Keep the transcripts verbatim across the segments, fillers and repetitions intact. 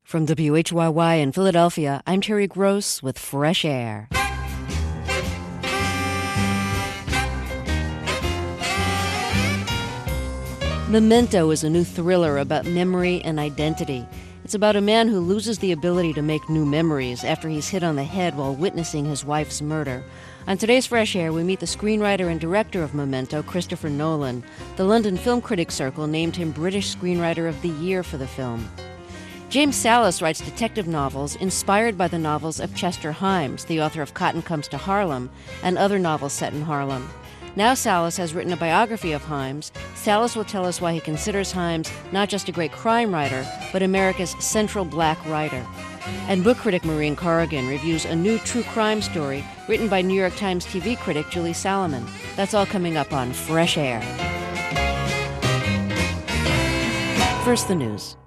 From W H Y Y in Philadelphia, I'm Terry Gross with Fresh Air. Memento is a new thriller about memory and identity. It's about a man who loses the ability to make new memories after he's hit on the head while witnessing his wife's murder. On today's Fresh Air, we meet the screenwriter and director of Memento, Christopher Nolan. The London Film Critics Circle named him British Screenwriter of the Year for the film. James Sallis writes detective novels inspired by the novels of Chester Himes, the author of Cotton Comes to Harlem, and other novels set in Harlem. Now Sallis has written a biography of Himes. Sallis will tell us why he considers Himes not just a great crime writer, but America's central black writer. And book critic Maureen Corrigan reviews a new true crime story written by New York Times T V critic Julie Salomon. That's all coming up on Fresh Air. First, the news.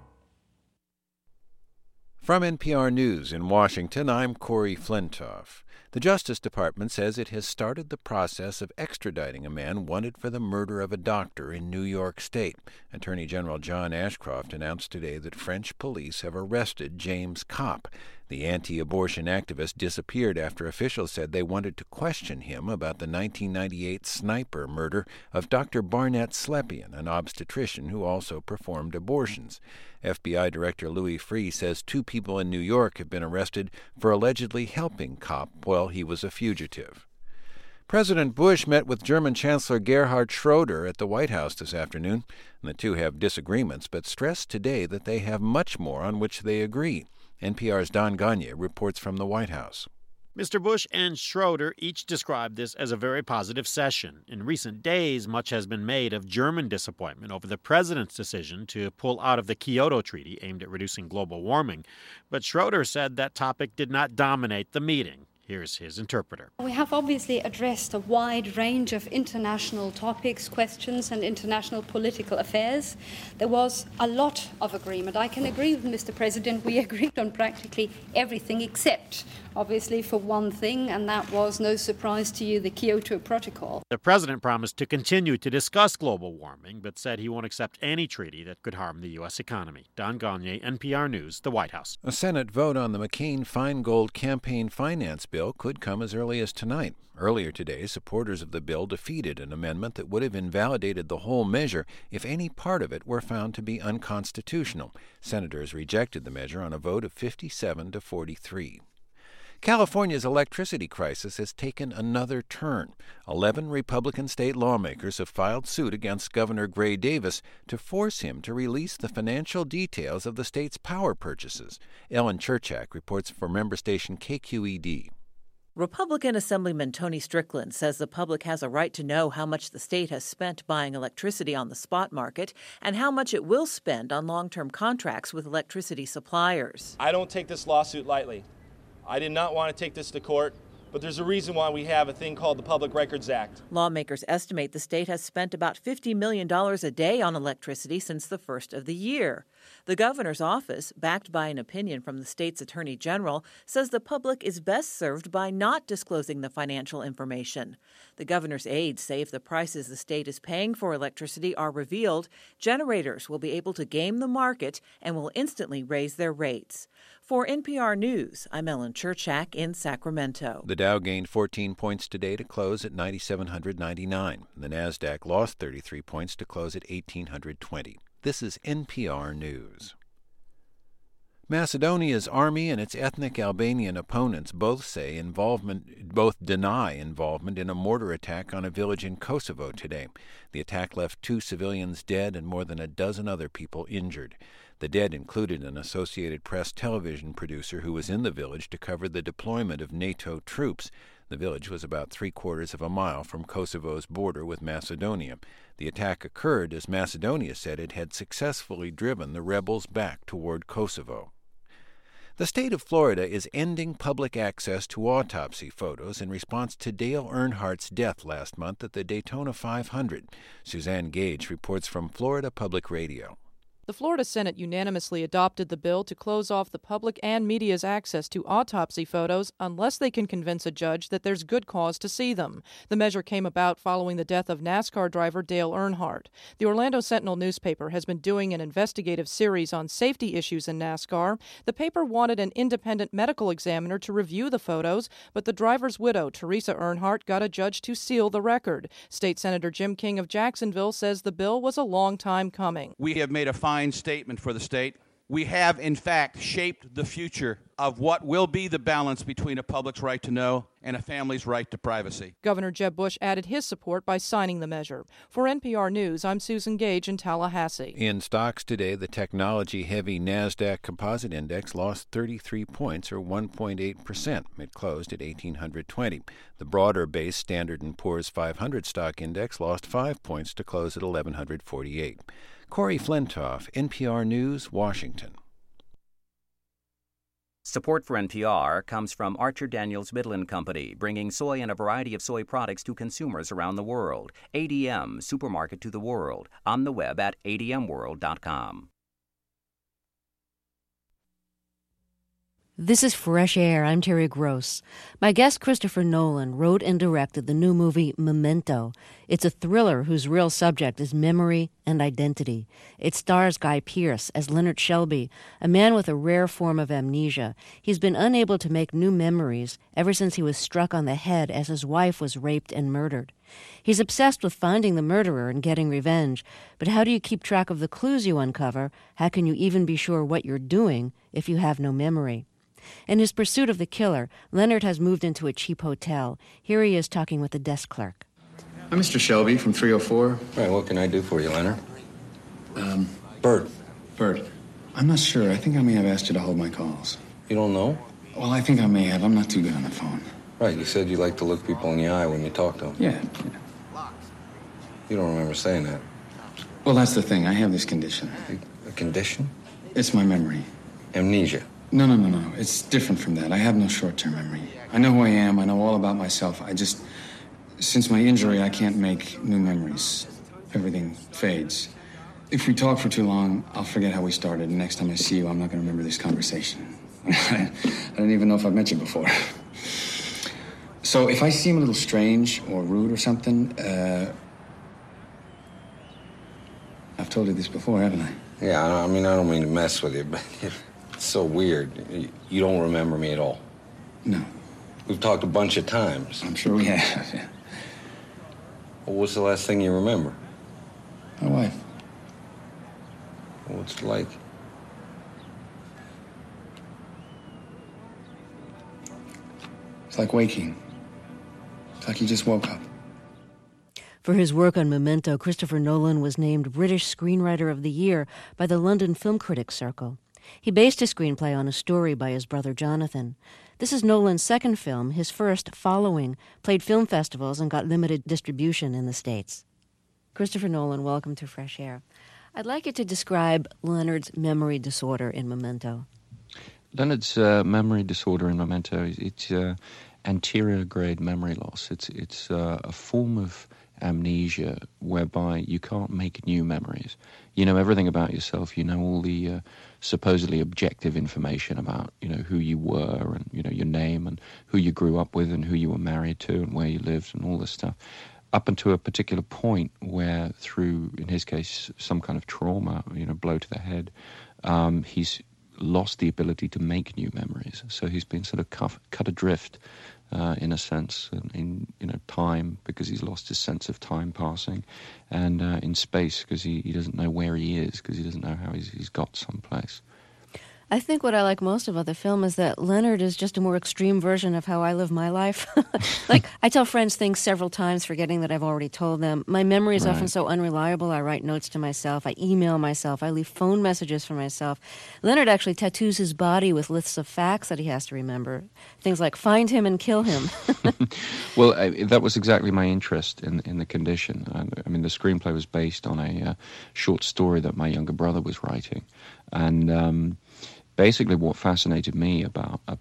From N P R News in Washington, I'm Corey Flintoff. The Justice Department says it has started the process of extraditing a man wanted for the murder of a doctor in New York State. Attorney General John Ashcroft announced today that French police have arrested James Kopp. The anti-abortion activist disappeared after officials said they wanted to question him about the nineteen ninety-eight sniper murder of Doctor Barnett Slepian, an obstetrician who also performed abortions. F B I Director Louis Freeh says two people in New York have been arrested for allegedly helping Kopp while he was a fugitive. President Bush met with German Chancellor Gerhard Schroeder at the White House this afternoon. The two have disagreements, but stressed today that they have much more on which they agree. N P R's Don Gagne reports from the White House. Mister Bush and Schroeder each described this as a very positive session. In recent days, much has been made of German disappointment over the president's decision to pull out of the Kyoto Treaty aimed at reducing global warming. But Schroeder said that topic did not dominate the meeting. Here's his interpreter. We have obviously addressed a wide range of international topics, questions, and international political affairs. There was a lot of agreement. I can agree with Mister President. We agreed on practically everything except, obviously, for one thing, and that was, no surprise to you, the Kyoto Protocol. The president promised to continue to discuss global warming, but said he won't accept any treaty that could harm the U S economy. Don Gagne, N P R News, the White House. A Senate vote on the McCain-Feingold campaign finance bill could come as early as tonight. Earlier today, supporters of the bill defeated an amendment that would have invalidated the whole measure if any part of it were found to be unconstitutional. Senators rejected the measure on a vote of fifty-seven to forty-three. California's electricity crisis has taken another turn. Eleven Republican state lawmakers have filed suit against Governor Gray Davis to force him to release the financial details of the state's power purchases. Ellen Cherchak reports for member station K Q E D. Republican Assemblyman Tony Strickland says the public has a right to know how much the state has spent buying electricity on the spot market and how much it will spend on long-term contracts with electricity suppliers. I don't take this lawsuit lightly. I did not want to take this to court, but there's a reason why we have a thing called the Public Records Act. Lawmakers estimate the state has spent about fifty million dollars a day on electricity since the first of the year. The governor's office, backed by an opinion from the state's attorney general, says the public is best served by not disclosing the financial information. The governor's aides say if the prices the state is paying for electricity are revealed, generators will be able to game the market and will instantly raise their rates. For N P R News, I'm Ellen Cherchak in Sacramento. The Dow gained fourteen points today to close at nine thousand seven hundred ninety-nine. The Nasdaq lost thirty-three points to close at one thousand eight hundred twenty. This is N P R News. Macedonia's army and its ethnic Albanian opponents both say involvement, both deny involvement in a mortar attack on a village in Kosovo today. The attack left two civilians dead and more than a dozen other people injured. The dead included an Associated Press television producer who was in the village to cover the deployment of NATO troops. The village was about three-quarters of a mile from Kosovo's border with Macedonia. The attack occurred as Macedonia said it had successfully driven the rebels back toward Kosovo. The state of Florida is ending public access to autopsy photos in response to Dale Earnhardt's death last month at the Daytona five hundred. Suzanne Gage reports from Florida Public Radio. The Florida Senate unanimously adopted the bill to close off the public and media's access to autopsy photos unless they can convince a judge that there's good cause to see them. The measure came about following the death of NASCAR driver Dale Earnhardt. The Orlando Sentinel newspaper has been doing an investigative series on safety issues in NASCAR. The paper wanted an independent medical examiner to review the photos, but the driver's widow, Teresa Earnhardt, got a judge to seal the record. State Senator Jim King of Jacksonville says the bill was a long time coming. We have made a fine statement for the state. We have, in fact, shaped the future of what will be the balance between a public's right to know and a family's right to privacy. Governor Jeb Bush added his support by signing the measure. For N P R News, I'm Susan Gage in Tallahassee. In stocks today, the technology-heavy NASDAQ Composite Index lost thirty-three points, or one point eight percent. It closed at eighteen twenty. The broader-based Standard and Poor's five hundred stock index lost five points to close at eleven forty-eight. Corey Flintoff, N P R News, Washington. Support for N P R comes from Archer Daniels Midland Company, bringing soy and a variety of soy products to consumers around the world. A D M, Supermarket to the World, on the web at A D M world dot com. This is Fresh Air. I'm Terry Gross. My guest, Christopher Nolan, wrote and directed the new movie Memento. It's a thriller whose real subject is memory and identity. It stars Guy Pearce as Leonard Shelby, a man with a rare form of amnesia. He's been unable to make new memories ever since he was struck on the head as his wife was raped and murdered. He's obsessed with finding the murderer and getting revenge. But how do you keep track of the clues you uncover? How can you even be sure what you're doing if you have no memory? In his pursuit of the killer, Leonard has moved into a cheap hotel. Here he is talking with the desk clerk. I'm Mister Shelby from three oh four. Right, what can I do for you, Leonard? Um, Bert. Bert, I'm not sure. I think I may have asked you to hold my calls. You don't know? Well, I think I may have. I'm not too good on the phone. Right, you said you like to look people in the eye when you talk to them. Yeah, yeah. You don't remember saying that. Well, that's the thing. I have this condition. A condition? It's my memory. Amnesia. No, no, no, no. It's different from that. I have no short-term memory. I know who I am. I know all about myself. I just... Since my injury, I can't make new memories. Everything fades. If we talk for too long, I'll forget how we started. And next time I see you, I'm not going to remember this conversation. I don't even know if I've met you before. So if I seem a little strange or rude or something, uh... I've told you this before, haven't I? Yeah, I mean, I don't mean to mess with you, but... It's so weird. You don't remember me at all. No. We've talked a bunch of times. I'm sure we have, yeah. Well, what's the last thing you remember? My wife. What's it like? It's like waking. It's like you just woke up. For his work on Memento, Christopher Nolan was named British Screenwriter of the Year by the London Film Critics Circle. He based his screenplay on a story by his brother Jonathan. This is Nolan's second film. His first, Following, played film festivals and got limited distribution in the States. Christopher Nolan, welcome to Fresh Air. I'd like you to describe Leonard's memory disorder in Memento. Leonard's uh, memory disorder in Memento, it's uh, anterior grade memory loss. It's, it's uh, a form of amnesia whereby you can't make new memories. You know everything about yourself. You know all the uh, supposedly objective information about, you know, who you were and, you know, your name and who you grew up with and who you were married to and where you lived and all this stuff. Up until a particular point where through, in his case, some kind of trauma, you know, blow to the head, um, he's lost the ability to make new memories. So he's been sort of cut, cut adrift Uh, in a sense, in, in you know time, because he's lost his sense of time passing, and uh, in space because he, he doesn't know where he is, because he doesn't know how he's, he's got someplace. I think what I like most about the film is that Leonard is just a more extreme version of how I live my life. Like, I tell friends things several times, forgetting that I've already told them. My memory is right. often so unreliable. I write notes to myself. I email myself. I leave phone messages for myself. Leonard actually tattoos his body with lists of facts that he has to remember. Things like, find him and kill him. Well, I, that was exactly my interest in, in the condition. I, I mean, the screenplay was based on a uh, short story that my younger brother was writing. And... Um, Basically, what fascinated me about about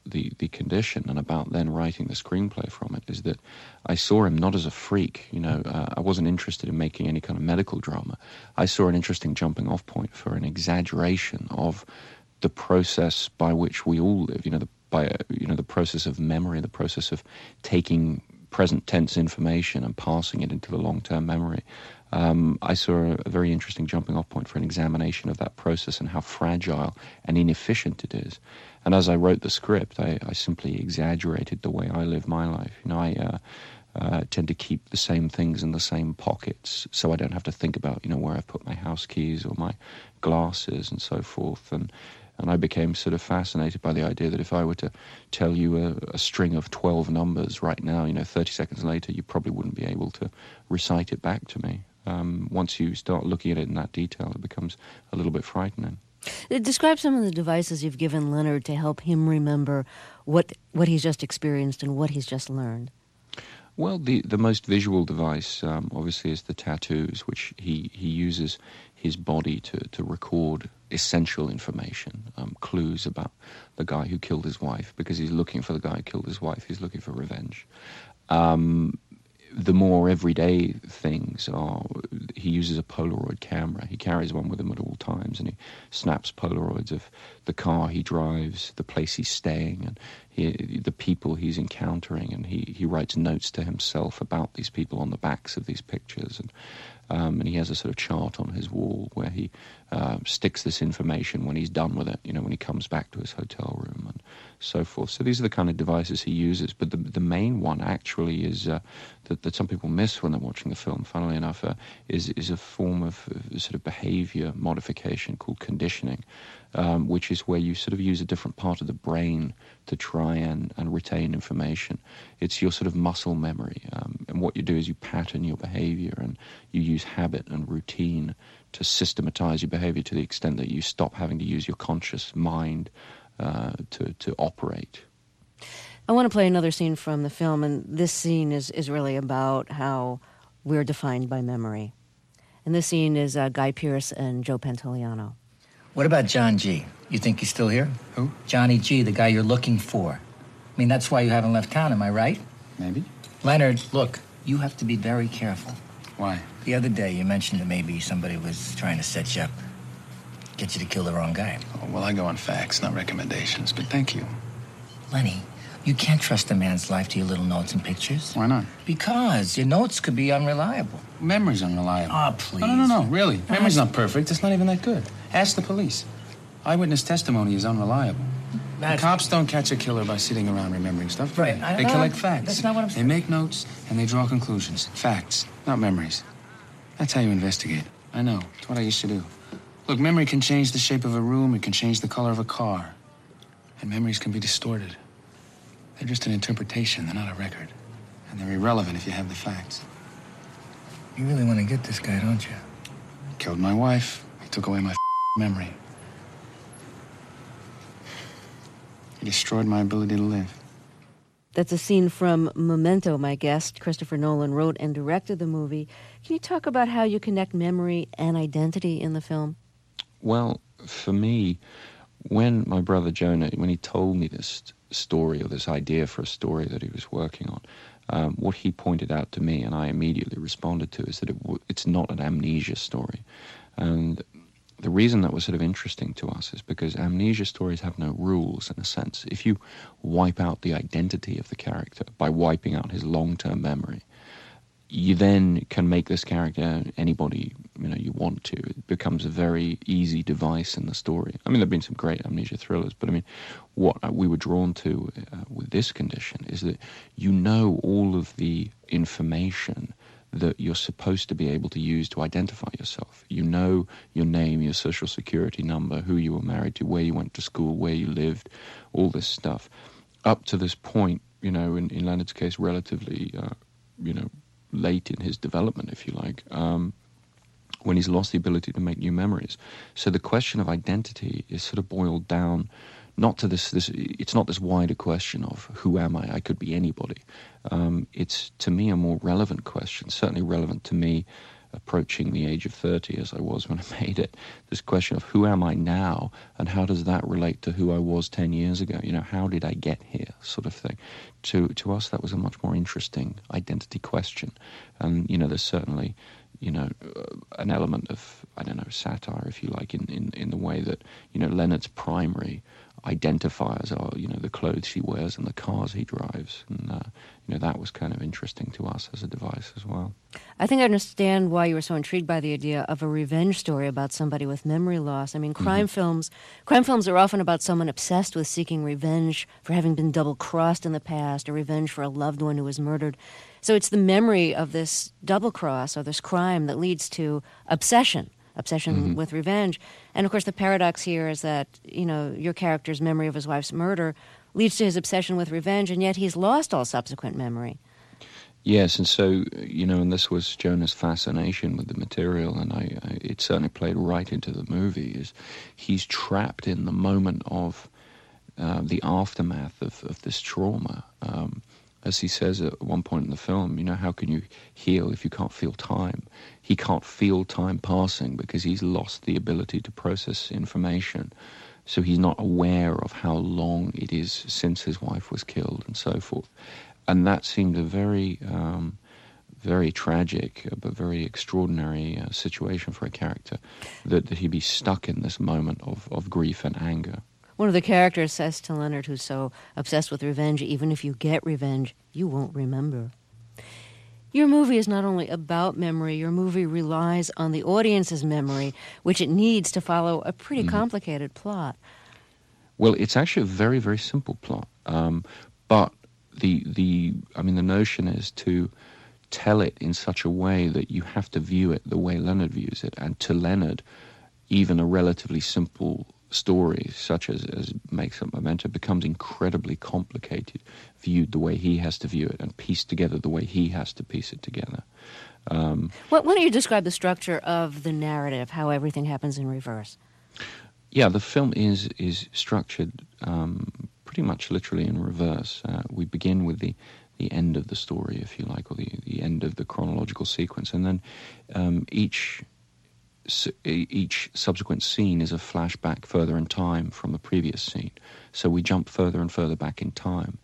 the, the condition and about then writing the screenplay from it is that I saw him not as a freak. You know, uh, I wasn't interested in making any kind of medical drama. I saw an interesting jumping off point for an exaggeration of the process by which we all live. You know, the, by uh, you know the process of memory, the process of taking present tense information and passing it into the long-term memory. Um, I saw a, a very interesting jumping off point for an examination of that process and how fragile and inefficient it is. And as I wrote the script, I, I simply exaggerated the way I live my life. You know, I uh, uh, tend to keep the same things in the same pockets, so I don't have to think about, you know, where I've put my house keys or my glasses and so forth. And And I became sort of fascinated by the idea that if I were to tell you a, a string of twelve numbers right now, you know, thirty seconds later, you probably wouldn't be able to recite it back to me. Um, once you start looking at it in that detail, it becomes a little bit frightening. Describe some of the devices you've given Leonard to help him remember what what he's just experienced and what he's just learned. Well, the, the most visual device, um, obviously, is the tattoos, which he, he uses his body to, to record essential information, um, clues about the guy who killed his wife, because he's looking for the guy who killed his wife. He's looking for revenge. Um, the more everyday things are, he uses a Polaroid camera. He carries one with him at all times, and he snaps Polaroids of the car he drives, the place he's staying, and he, the people he's encountering, and he, he writes notes to himself about these people on the backs of these pictures. And Um, and he has a sort of chart on his wall where he uh, sticks this information when he's done with it, you know, when he comes back to his hotel room and so forth. So these are the kind of devices he uses. But the the main one actually is uh, that, that some people miss when they're watching the film, funnily enough, uh, is, is a form of uh, sort of behavior modification called conditioning, um, which is where you sort of use a different part of the brain to try and, and retain information. It's your sort of muscle memory. Um, and what you do is you pattern your behavior and you use habit and routine to systematize your behavior to the extent that you stop having to use your conscious mind uh, to, to operate. I want to play another scene from the film, and this scene is, is really about how we're defined by memory. And this scene is uh, Guy Pearce and Joe Pantoliano. What about John G? You think he's still here? Who? Johnny G, the guy you're looking for. I mean, that's why you haven't left town, am I right? Maybe. Leonard, look, you have to be very careful. Why? The other day, you mentioned that maybe somebody was trying to set you up, get you to kill the wrong guy. Oh, well, I go on facts, not recommendations, but thank you. Lenny, you can't trust a man's life to your little notes and pictures. Why not? Because your notes could be unreliable. Memory's unreliable. Oh, please. No, no, no, no, really. Memory's not perfect. It's not even that good. Ask the police. Eyewitness testimony is unreliable. The cops don't catch a killer by sitting around remembering stuff. Right. I, They uh, collect facts. That's not what I'm saying. They make notes, and they draw conclusions. Facts, not memories. That's how you investigate. I know. It's what I used to do. Look, memory can change the shape of a room. It can change the color of a car. And memories can be distorted. They're just an interpretation. They're not a record. And they're irrelevant if you have the facts. You really want to get this guy, don't you? He killed my wife. He took away my memory. He destroyed my ability to live. That's a scene from Memento. My guest, Christopher Nolan, wrote and directed the movie. Can you talk about how you connect memory and identity in the film? Well, for me, when my brother Jonah, when he told me this story or this idea for a story that he was working on, um, what he pointed out to me, and I immediately responded to, is that it w- it's not an amnesia story. And the reason that was sort of interesting to us is because amnesia stories have no rules, in a sense. If you wipe out the identity of the character by wiping out his long-term memory, you then can make this character anybody, you know, you want to. It becomes a very easy device in the story. I mean, there have been some great amnesia thrillers, but I mean, what we were drawn to uh, with this condition is that you know all of the information that you're supposed to be able to use to identify yourself. You know your name, your social security number, who you were married to, where you went to school, where you lived, all this stuff. Up to this point, you know, in, in Leonard's case, relatively, uh, you know, late in his development, if you like, um, when he's lost the ability to make new memories. So the question of identity is sort of boiled down not to this, this it's not this wider question of who am I? I could be anybody. Um, it's, to me, a more relevant question, certainly relevant to me approaching the age of thirty as I was when I made it, this question of who am I now and how does that relate to who I was ten years ago? You know, how did I get here, sort of thing. To to us, that was a much more interesting identity question. And, you know, there's certainly, you know, uh, an element of, I don't know, satire, if you like, in, in, in the way that, you know, Leonard's primary identifiers are, you know, the clothes he wears and the cars he drives. And, uh, you know, that was kind of interesting to us as a device as well. I think I understand why you were so intrigued by the idea of a revenge story about somebody with memory loss. I mean, crime mm-hmm. films, crime films are often about someone obsessed with seeking revenge for having been double-crossed in the past, or revenge for a loved one who was murdered. So it's the memory of this double-cross or this crime that leads to obsession. obsession mm-hmm. with revenge. And, of course, the paradox here is that, you know, your character's memory of his wife's murder leads to his obsession with revenge, and yet he's lost all subsequent memory. Yes, and so, you know, and this was Jonah's fascination with the material, and I, I it certainly played right into the movie, is he's trapped in the moment of uh, the aftermath of, of this trauma. Um, As he says at one point in the film, you know, how can you heal if you can't feel time? He can't feel time passing because he's lost the ability to process information. So he's not aware of how long it is since his wife was killed and so forth. And that seemed a very, um, very tragic but very extraordinary uh, situation for a character, that, that he'd be stuck in this moment of, of grief and anger. One of the characters says to Leonard, who's so obsessed with revenge, even if you get revenge, you won't remember. Your movie is not only about memory, your movie relies on the audience's memory, which it needs to follow a pretty mm-hmm. complicated plot. Well, it's actually a very, very simple plot. Um, but the, the, I mean, the notion is to tell it in such a way that you have to view it the way Leonard views it. And to Leonard, even a relatively simple story such as, as Makes Up Memento becomes incredibly complicated, viewed the way he has to view it and pieced together the way he has to piece it together. Um, why don't you describe the structure of the narrative, how everything happens in reverse? Yeah, the film is is structured um, pretty much literally in reverse. Uh, we begin with the, the end of the story, if you like, or the, the end of the chronological sequence, and then um, each... So each subsequent scene is a flashback further in time from the previous scene. So we jump further and further back in time.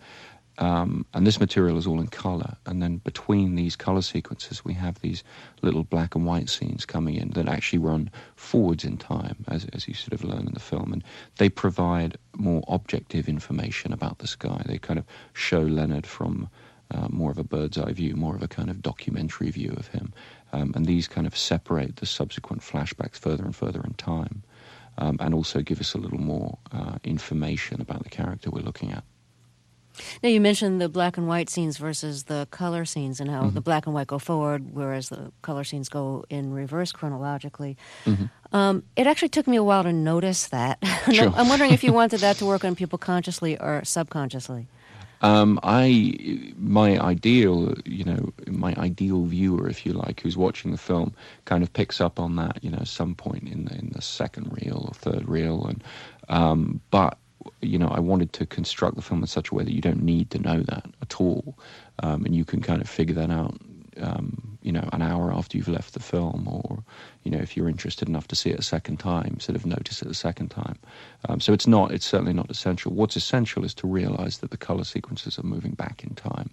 Um, and this material is all in colour. And then between these colour sequences, we have these little black and white scenes coming in that actually run forwards in time, as, as you sort of learn in the film. And they provide more objective information about the sky. They kind of show Leonard from uh, more of a bird's eye view, more of a kind of documentary view of him. Um, and these kind of separate the subsequent flashbacks further and further in time, um, and also give us a little more uh, information about the character we're looking at. Now, you mentioned the black and white scenes versus the color scenes, and how mm-hmm. the black and white go forward, whereas the color scenes go in reverse chronologically. Mm-hmm. Um, it actually took me a while to notice that. Sure. I'm wondering if you wanted that to work on people consciously or subconsciously. Um, I, my ideal, you know, my ideal viewer, if you like, who's watching the film, kind of picks up on that, you know, some point in the, in the second reel or third reel, and um, but you know, I wanted to construct the film in such a way that you don't need to know that at all, um, and you can kind of figure that out, um, you know, an hour after you've left the film, or you know, if you're interested enough to see it a second time, sort of notice it a second time. Um, so it's not, it's certainly not essential. What's essential is to realize that the color sequences are moving back in time.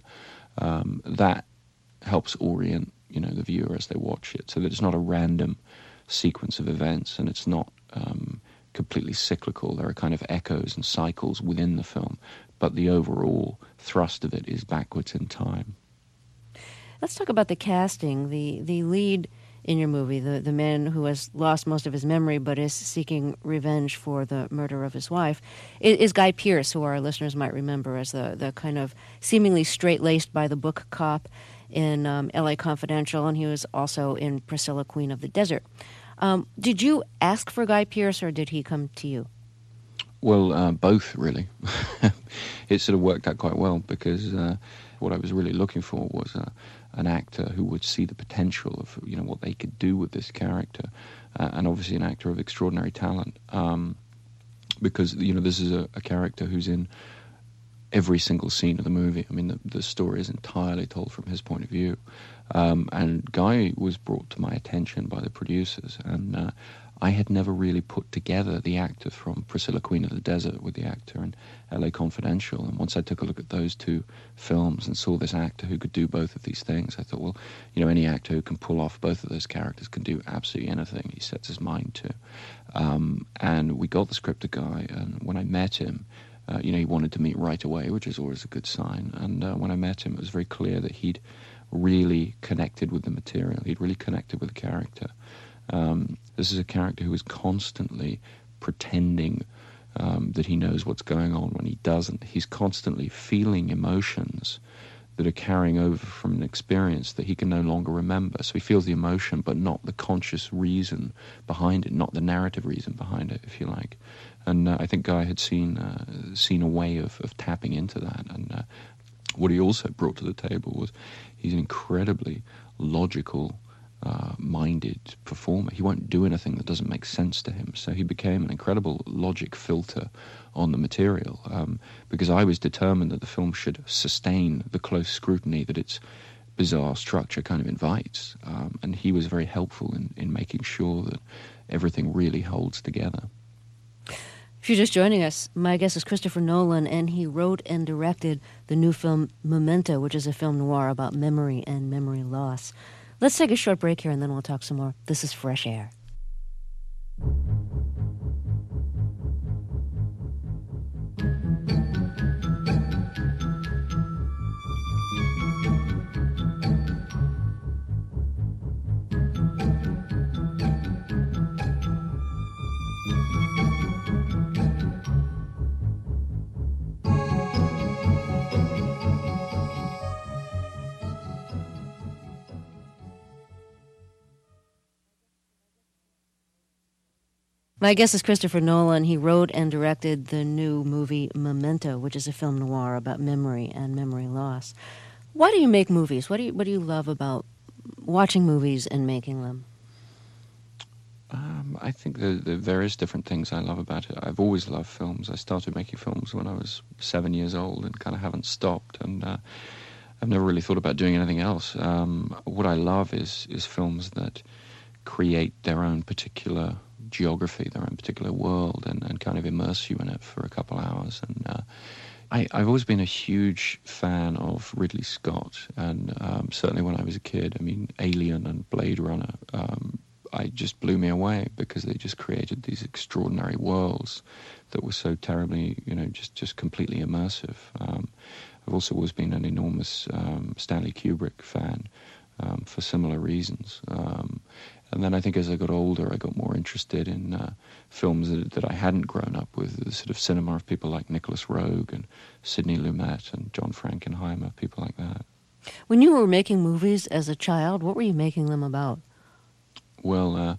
Um, that helps orient, you know, the viewer as they watch it, so that it's not a random sequence of events, and it's not um, completely cyclical. There are kind of echoes and cycles within the film, but the overall thrust of it is backwards in time. Let's talk about the casting. The the lead in your movie, the, the man who has lost most of his memory but is seeking revenge for the murder of his wife, is, is Guy Pearce, who our listeners might remember as the, the kind of seemingly straight-laced by-the-book cop in um, L A Confidential, and he was also in Priscilla, Queen of the Desert. Um, did you ask for Guy Pearce, or did he come to you? Well, uh, both, really. It sort of worked out quite well, because uh, what I was really looking for was uh, an actor who would see the potential of, you know, what they could do with this character, uh, and obviously an actor of extraordinary talent, um, because, you know, this is a, a character who's in every single scene of the movie. I mean, the, the story is entirely told from his point of view. Um, and Guy was brought to my attention by the producers, and uh, I had never really put together the actor from Priscilla, Queen of the Desert with the actor in L A Confidential. And once I took a look at those two films and saw this actor who could do both of these things, I thought, well, you know, any actor who can pull off both of those characters can do absolutely anything he sets his mind to. Um, and we got the script to Guy, and when I met him, uh, you know, he wanted to meet right away, which is always a good sign. And uh, when I met him, it was very clear that he'd really connected with the material. He'd really connected with the character. Um, this is a character who is constantly pretending um, that he knows what's going on when he doesn't. He's constantly feeling emotions that are carrying over from an experience that he can no longer remember. So he feels the emotion, but not the conscious reason behind it, not the narrative reason behind it, if you like. And uh, I think Guy had seen uh, seen a way of, of tapping into that. And uh, what he also brought to the table was he's an incredibly logical, Uh, minded performer. He won't do anything that doesn't make sense to him. So he became an incredible logic filter on the material, um, because I was determined that the film should sustain the close scrutiny that its bizarre structure kind of invites. Um, and he was very helpful in, in making sure that everything really holds together. If you're just joining us, my guest is Christopher Nolan, and he wrote and directed the new film Memento, which is a film noir about memory and memory loss. Let's take a short break here, and then we'll talk some more. This is Fresh Air. My guest is Christopher Nolan. He wrote and directed the new movie Memento, which is a film noir about memory and memory loss. Why do you make movies? What do you What do you love about watching movies and making them? Um, I think there, there are various different things I love about it. I've always loved films. I started making films when I was seven years old and kind of haven't stopped. And uh, I've never really thought about doing anything else. Um, what I love is is films that create their own particular geography, their own particular world, and, and kind of immerse you in it for a couple hours. And uh, I, I've always been a huge fan of Ridley Scott, and um, certainly when I was a kid, I mean, Alien and Blade Runner, um, I just blew me away because they just created these extraordinary worlds that were so terribly, you know, just, just completely immersive. Um, I've also always been an enormous um, Stanley Kubrick fan um, for similar reasons. Um, And then I think as I got older, I got more interested in uh, films that, that I hadn't grown up with, the sort of cinema of people like Nicholas Roeg and Sidney Lumet and John Frankenheimer, people like that. When you were making movies as a child, what were you making them about? Well, uh,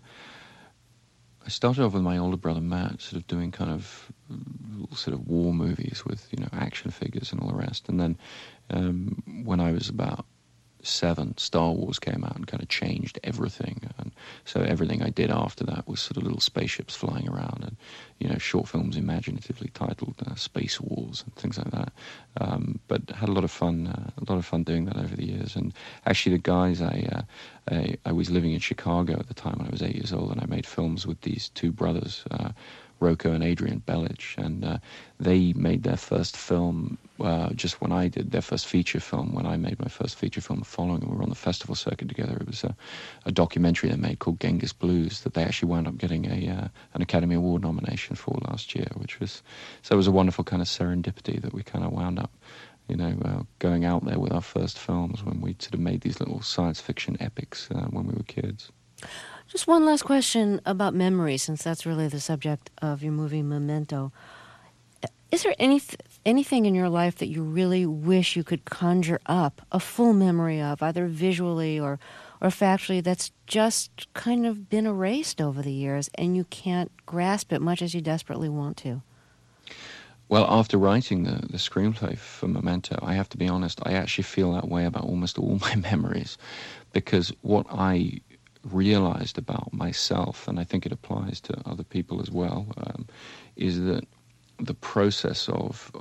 I started off with my older brother Matt, sort of doing kind of sort of war movies with, you know, action figures and all the rest. And then um, when I was about seven, Star Wars came out and kind of changed everything, and so everything I did after that was sort of little spaceships flying around and, you know, short films imaginatively titled uh, Space Wars and things like that. Um, but had a lot of fun, uh, a lot of fun doing that over the years. And actually, the guys I, uh, I I was living in Chicago at the time when I was eight years old, and I made films with these two brothers, uh, Rocco and Adrian Bellich, and uh, they made their first film uh, just when I did their first feature film, when I made my first feature film following them. We were on the festival circuit together. It was a, a documentary they made called Genghis Blues that they actually wound up getting a uh, an Academy Award nomination for last year, which was, so it was a wonderful kind of serendipity that we kind of wound up, you know, uh, going out there with our first films when we sort of made these little science fiction epics uh, when we were kids. Just one last question about memory, since that's really the subject of your movie Memento. Is there any anything in your life that you really wish you could conjure up a full memory of, either visually or, or factually, that's just kind of been erased over the years and you can't grasp it much as you desperately want to? Well, after writing the, the screenplay for Memento, I have to be honest, I actually feel that way about almost all my memories, because what I realized about myself, and I think it applies to other people as well, um, is that the process of of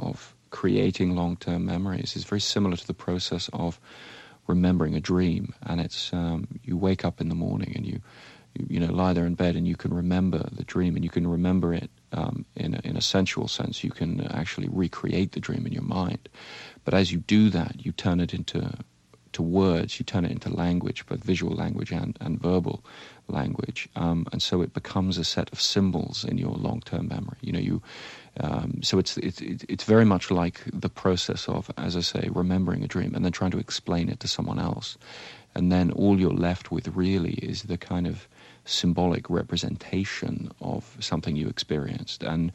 creating long-term memories is very similar to the process of remembering a dream. And it's um, you wake up in the morning and you, you you know lie there in bed and you can remember the dream, and you can remember it um, in a, in a sensual sense. You can actually recreate the dream in your mind. But as you do that, you turn it into to words, you turn it into language, both visual language and, and verbal language, um, and so it becomes a set of symbols in your long-term memory. You know, you um, so it's it's it's very much like the process of, as I say, remembering a dream and then trying to explain it to someone else, and then all you're left with really is the kind of symbolic representation of something you experienced. And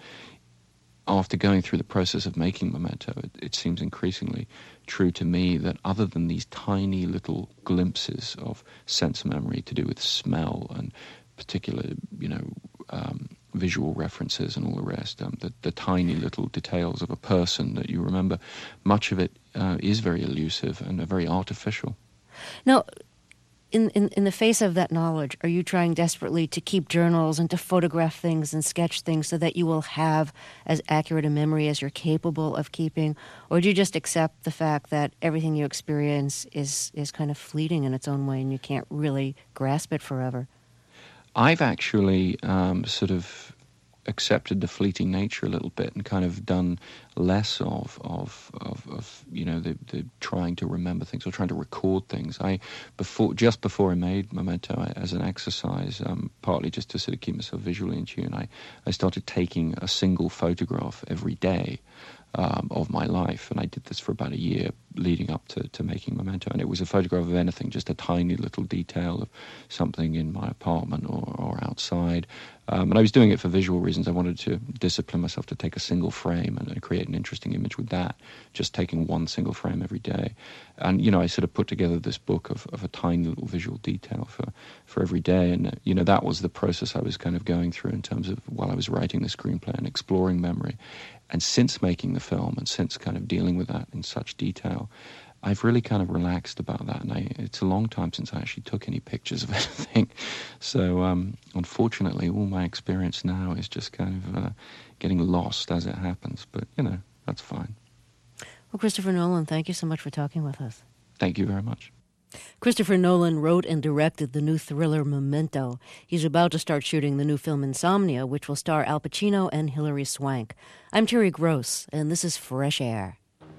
after going through the process of making Memento, it, it seems increasingly true to me that other than these tiny little glimpses of sense memory to do with smell and particular, you know, um, visual references and all the rest, um, the, the tiny little details of a person that you remember, much of it uh, is very elusive and uh, very artificial. Now, In, in in the face of that knowledge, are you trying desperately to keep journals and to photograph things and sketch things so that you will have as accurate a memory as you're capable of keeping? Or do you just accept the fact that everything you experience is, is kind of fleeting in its own way and you can't really grasp it forever? I've actually um, sort of accepted the fleeting nature a little bit and kind of done less of of of, of you know the, the trying to remember things or trying to record things. I before just before I made Memento, I, as an exercise, um, partly just to sort of keep myself visually in tune, I I started taking a single photograph every day um, of my life, and I did this for about a year leading up to, to making Memento, and it was a photograph of anything, just a tiny little detail of something in my apartment or, or outside. Um, and I was doing it for visual reasons. I wanted to discipline myself to take a single frame and, and create an interesting image with that, just taking one single frame every day. And, you know, I sort of put together this book of, of a tiny little visual detail for, for every day. And, uh, you know, that was the process I was kind of going through in terms of while I was writing the screenplay and exploring memory. And since making the film and since kind of dealing with that in such detail, I've really kind of relaxed about that, and I, it's a long time since I actually took any pictures of anything. So, um, unfortunately, all my experience now is just kind of uh, getting lost as it happens. But, you know, that's fine. Well, Christopher Nolan, thank you so much for talking with us. Thank you very much. Christopher Nolan wrote and directed the new thriller Memento. He's about to start shooting the new film Insomnia, which will star Al Pacino and Hilary Swank. I'm Terry Gross, and this is Fresh Air.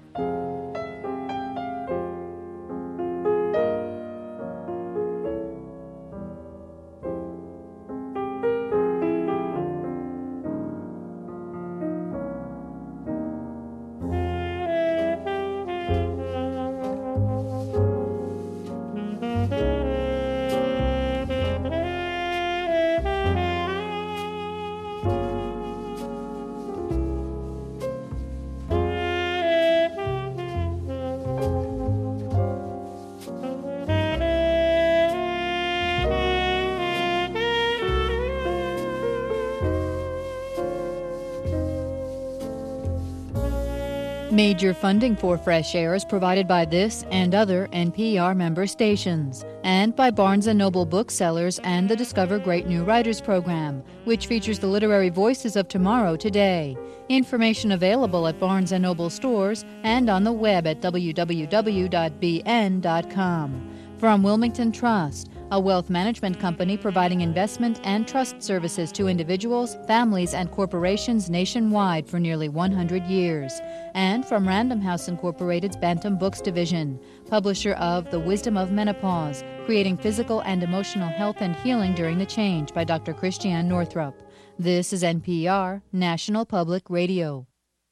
Major funding for Fresh Air is provided by this and other N P R member stations, and by Barnes and Noble Booksellers and the Discover Great New Writers program, which features the literary voices of tomorrow today. Information available at Barnes and Noble stores and on the web at w w w dot b n dot com. From Wilmington Trust, a wealth management company providing investment and trust services to individuals, families, and corporations nationwide for nearly one hundred years. And from Random House Incorporated's Bantam Books division, publisher of The Wisdom of Menopause, Creating Physical and Emotional Health and Healing During the Change by Doctor Christiane Northrup. This is N P R, National Public Radio.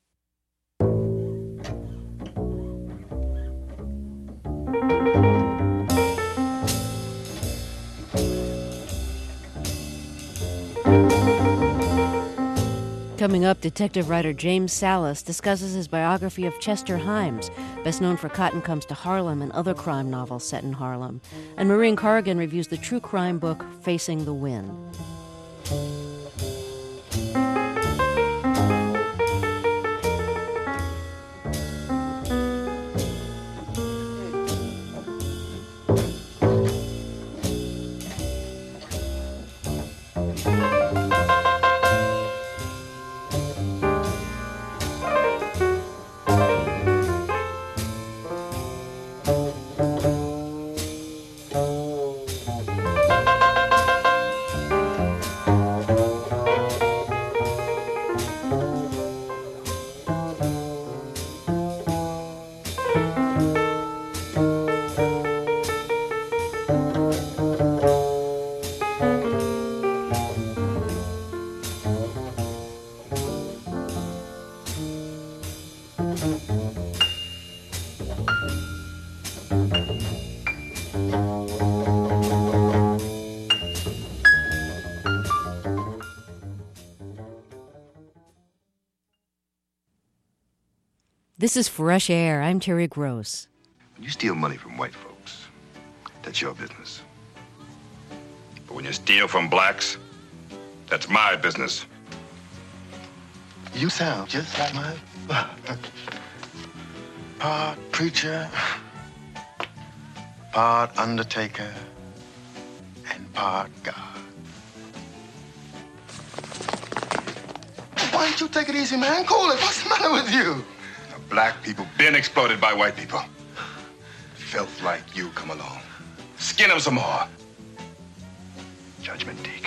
Coming up, detective writer James Salas discusses his biography of Chester Himes, best known for Cotton Comes to Harlem and other crime novels set in Harlem. And Maureen Corrigan reviews the true crime book Facing the Wind. This is Fresh Air. I'm Terry Gross. When you steal money from white folks, that's your business. But when you steal from blacks, that's my business. You sound just like my father. Part preacher, part undertaker, and part God. Why don't you take it easy, man? Cool it. What's the matter with you? Black people been exploited by white people. Filth like you come along. Skin them some more. Judgment, Deke.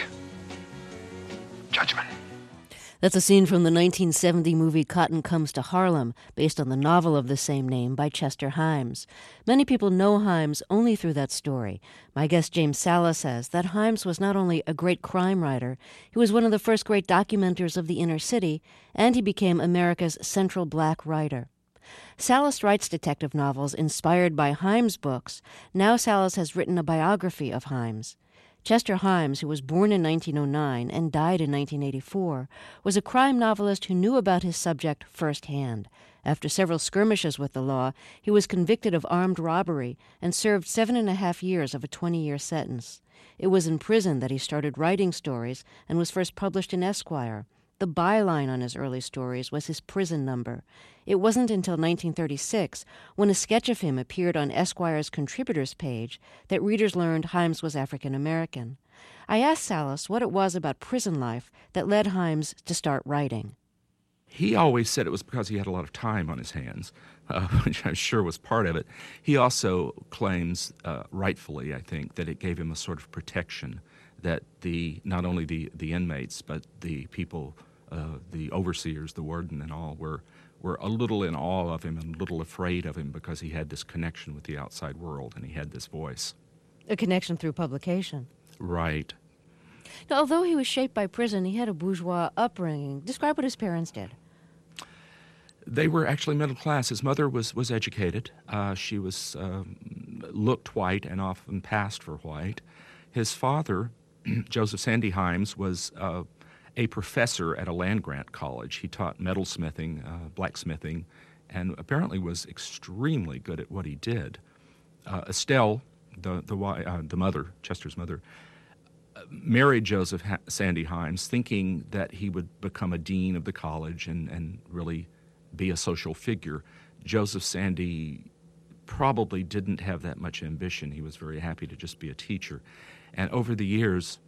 Judgment. That's a scene from the nineteen seventy movie Cotton Comes to Harlem, based on the novel of the same name by Chester Himes. Many people know Himes only through that story. My guest James Salla says that Himes was not only a great crime writer, he was one of the first great documenters of the inner city, and he became America's central black writer. Sallis writes detective novels inspired by Himes' books. Now Sallis has written a biography of Himes. Chester Himes, who was born in nineteen oh nine and died in nineteen eighty-four, was a crime novelist who knew about his subject firsthand. After several skirmishes with the law, he was convicted of armed robbery and served seven and a half years of a twenty-year sentence. It was in prison that he started writing stories and was first published in Esquire. The byline on his early stories was his prison number. It wasn't until nineteen thirty-six, when a sketch of him appeared on Esquire's contributors page, that readers learned Himes was African American. I asked Sallis what it was about prison life that led Himes to start writing. He always said it was because he had a lot of time on his hands, uh, which I'm sure was part of it. He also claims, uh, rightfully, I think, that it gave him a sort of protection, that the not only the, the inmates, but the people, uh, the overseers, the warden and all, were were a little in awe of him and a little afraid of him because he had this connection with the outside world and he had this voice. A connection through publication. Right. Now, although he was shaped by prison, he had a bourgeois upbringing. Describe what his parents did. They were actually middle class. His mother was, was educated. Uh, she was um, looked white and often passed for white. His father, Joseph Sandy Himes, was uh, a professor at a land-grant college. He taught metalsmithing, uh, blacksmithing, and apparently was extremely good at what he did. Uh, Estelle, the the, uh, the mother, Chester's mother, uh, married Joseph ha- Sandy Himes, thinking that he would become a dean of the college and, and really be a social figure. Joseph Sandy probably didn't have that much ambition. He was very happy to just be a teacher. And over the years,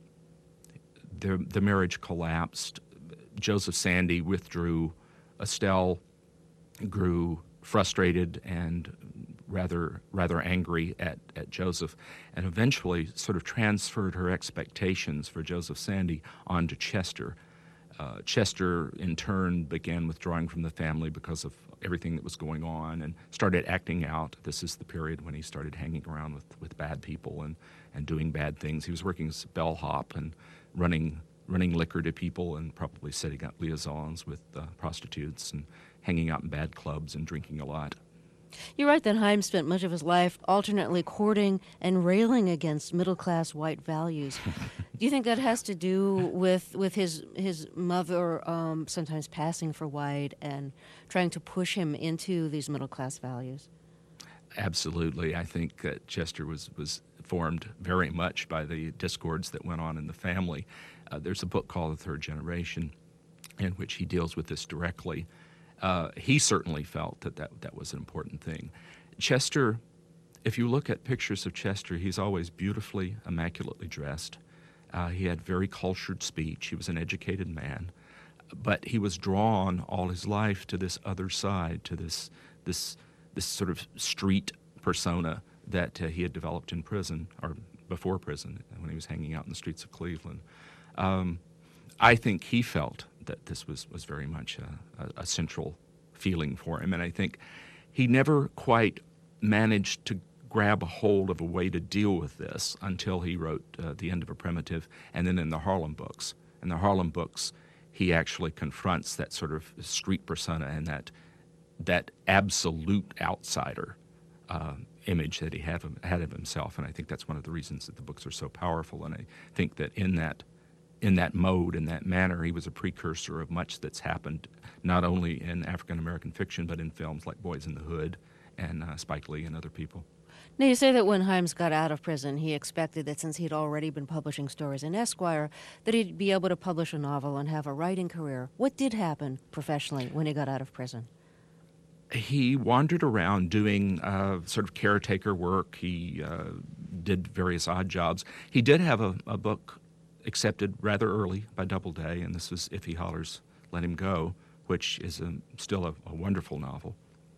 the, the marriage collapsed. Joseph Sandy withdrew. Estelle grew frustrated and rather rather angry at, at Joseph, and eventually sort of transferred her expectations for Joseph Sandy onto Chester. Uh, Chester, in turn, began withdrawing from the family because of everything that was going on and started acting out. This is the period when he started hanging around with, with bad people and, and doing bad things. He was working as a bellhop and running running liquor to people and probably setting up liaisons with uh, prostitutes and hanging out in bad clubs and drinking a lot. You're right that Himes spent much of his life alternately courting and railing against middle-class white values. Do you think that has to do with with his his mother um, sometimes passing for white and trying to push him into these middle-class values? Absolutely. I think that Chester was, was formed very much by the discords that went on in the family. Uh, there's a book called The Third Generation in which he deals with this directly. Uh, he certainly felt that, that that was an important thing. Chester, if you look at pictures of Chester, he's always beautifully, immaculately dressed. Uh, he had very cultured speech. He was an educated man. But he was drawn all his life to this other side, to this this this sort of street persona that uh, he had developed in prison, or before prison, when he was hanging out in the streets of Cleveland. Um, I think he felt that this was, was very much a, a, a central feeling for him, and I think he never quite managed to grab a hold of a way to deal with this until he wrote uh, The End of a Primitive, and then in the Harlem books. In the Harlem books, he actually confronts that sort of street persona and that that absolute outsider uh, image that he had of, had of himself, and I think that's one of the reasons that the books are so powerful. And I think that in that in that mode, in that manner, he was a precursor of much that's happened, not only in African-American fiction, but in films like Boys in the Hood and uh, Spike Lee and other people. Now, you say that when Himes got out of prison, he expected that since he'd already been publishing stories in Esquire, that he'd be able to publish a novel and have a writing career. What did happen professionally when he got out of prison? He wandered around doing uh, sort of caretaker work. He uh, did various odd jobs. He did have a, a book accepted rather early by Doubleday, and this was If He Hollers, Let Him Go, which is a, still a, a wonderful novel.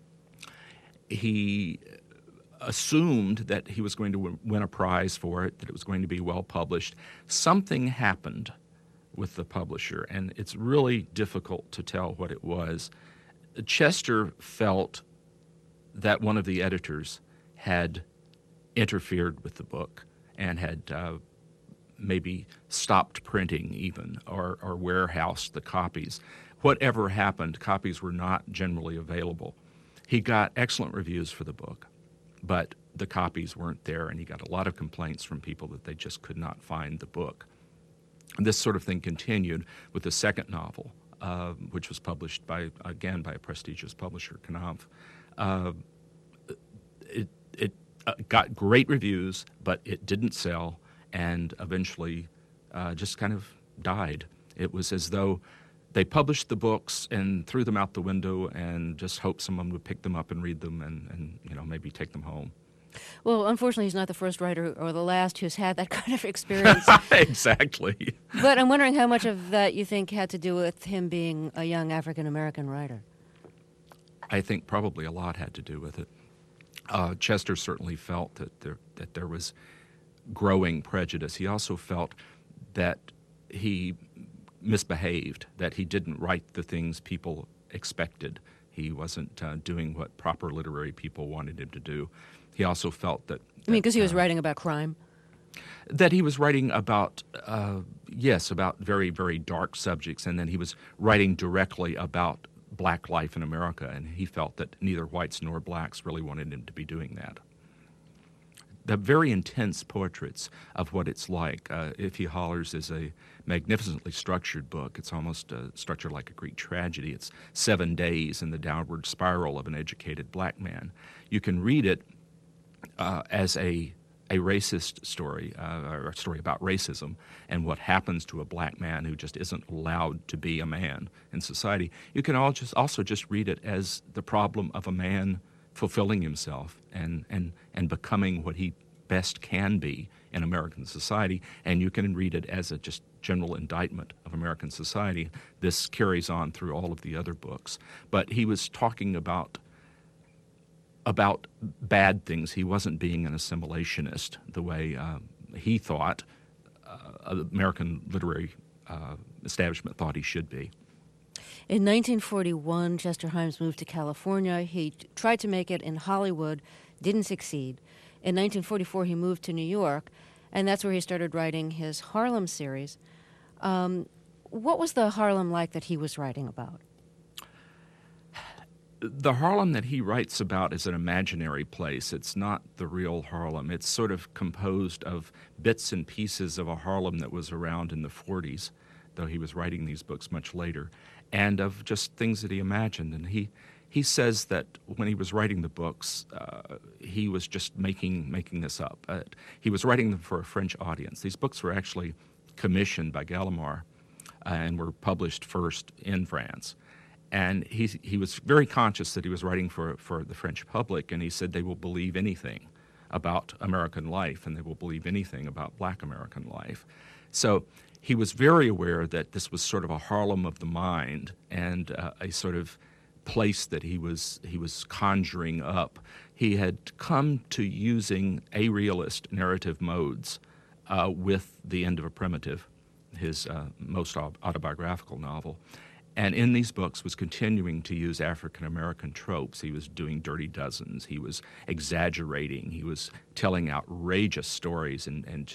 He assumed that he was going to win a prize for it, that it was going to be well published. Something happened with the publisher, and it's really difficult to tell what it was. Chester felt that one of the editors had interfered with the book and had uh, maybe stopped printing even, or, or warehoused the copies. Whatever happened, copies were not generally available. He got excellent reviews for the book, but the copies weren't there, and he got a lot of complaints from people that they just could not find the book. And this sort of thing continued with the second novel, uh, which was published by, again, by a prestigious publisher, Knopf. Uh, it it uh, got great reviews, but it didn't sell, and eventually uh, just kind of died. It was as though they published the books and threw them out the window and just hoped someone would pick them up and read them and, and you know, maybe take them home. Well, unfortunately, he's not the first writer or the last who's had that kind of experience. Exactly. But I'm wondering how much of that you think had to do with him being a young African-American writer. I think probably a lot had to do with it. Uh, Chester certainly felt that there, that there was growing prejudice. He also felt that he misbehaved, that he didn't write the things people expected. He wasn't uh, doing what proper literary people wanted him to do. He also felt that... that I mean, because he was uh, writing about crime? That he was writing about, uh, yes, about very, very dark subjects, and then he was writing directly about black life in America, and he felt that neither whites nor blacks really wanted him to be doing that. The very intense portraits of what it's like. Uh, If He Hollers is a magnificently structured book. It's almost uh, structured like a Greek tragedy. It's seven days in the downward spiral of an educated black man. You can read it uh, as a a racist story, uh, or a story about racism and what happens to a black man who just isn't allowed to be a man in society. You can all just also just read it as the problem of a man fulfilling himself and, and, and becoming what he best can be in American society, and you can read it as a just general indictment of American society. This carries on through all of the other books. But he was talking about about bad things. He wasn't being an assimilationist the way uh, he thought uh, the American literary uh, establishment thought he should be. In nineteen forty-one, Chester Himes moved to California. He t- tried to make it in Hollywood, didn't succeed. In nineteen forty-four, he moved to New York, and that's where he started writing his Harlem series. Um, what was the Harlem like that he was writing about? The Harlem that he writes about is an imaginary place. It's not the real Harlem. It's sort of composed of bits and pieces of a Harlem that was around in the forties, though he was writing these books much later, and of just things that he imagined. And he, he says that when he was writing the books, uh, he was just making making this up. Uh, he was writing them for a French audience. These books were actually commissioned by Gallimard uh, and were published first in France. And he he was very conscious that he was writing for, for the French public, and he said they will believe anything about American life, and they will believe anything about black American life. So he was very aware that this was sort of a Harlem of the mind and uh, a sort of place that he was he was conjuring up. He had come to using arealist narrative modes uh, with The End of a Primitive, his uh, most autobiographical novel. And in these books was continuing to use African-American tropes. He was doing dirty dozens. He was exaggerating. He was telling outrageous stories and, and just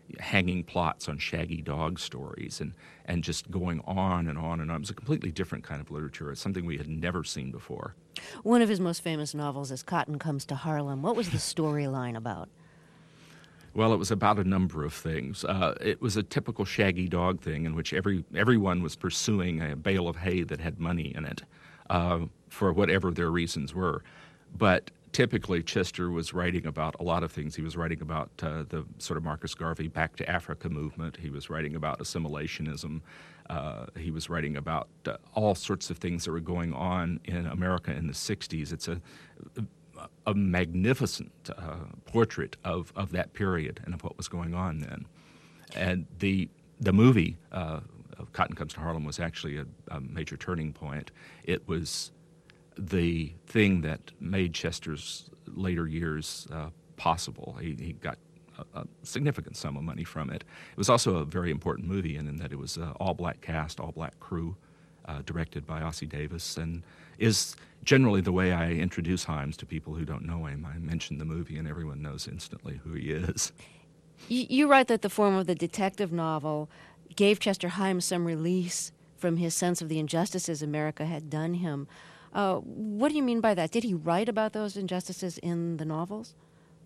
hanging plots on shaggy dog stories and, and just going on and on and on. It was a completely different kind of literature. It's something we had never seen before. One of his most famous novels is Cotton Comes to Harlem. What was the storyline about? Well, it was about a number of things. Uh, it was a typical shaggy dog thing in which every everyone was pursuing a bale of hay that had money in it uh, for whatever their reasons were. But typically, Chester was writing about a lot of things. He was writing about uh, the sort of Marcus Garvey Back to Africa movement. He was writing about assimilationism. Uh, he was writing about uh, all sorts of things that were going on in America in the sixties. It's a a magnificent uh, portrait of, of that period and of what was going on then. And the the movie uh, of Cotton Comes to Harlem was actually a, a major turning point. It was the thing that made Chester's later years uh, possible. He, he got a, a significant sum of money from it. It was also a very important movie in, in that it was an all-black cast, all-black crew, uh, directed by Ossie Davis, and is generally the way I introduce Himes to people who don't know him. I mention the movie and everyone knows instantly who he is. You, you write that the form of the detective novel gave Chester Himes some release from his sense of the injustices America had done him. Uh, what do you mean by that? Did he write about those injustices in the novels?